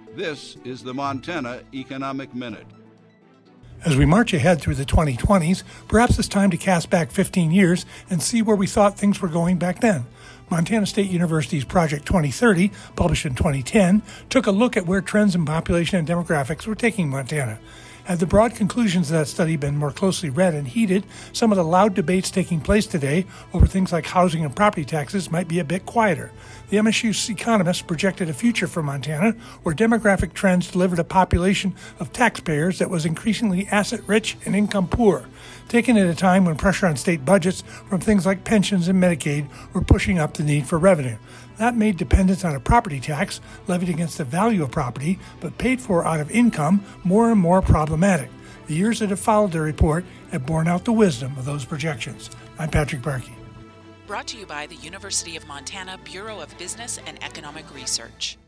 This is the Montana Economic Minute. As we march ahead through the 2020s, perhaps it's time to cast back 15 years and see where we thought things were going back then. Montana State University's Project 2030, published in 2010, took a look at where trends in population and demographics were taking Montana. Had the broad conclusions of that study been more closely read and heeded, some of the loud debates taking place today over things like housing and property taxes might be a bit quieter. The MSU economists projected a future for Montana where demographic trends delivered a population of taxpayers that was increasingly asset-rich and income-poor, taken at a time when pressure on state budgets from things like pensions and Medicaid were pushing up the need for revenue. That made dependence on a property tax levied against the value of property, but paid for out of income, more and more problematic. The years that have followed the report have borne out the wisdom of those projections. I'm Patrick Barkey. Brought to you by the University of Montana Bureau of Business and Economic Research.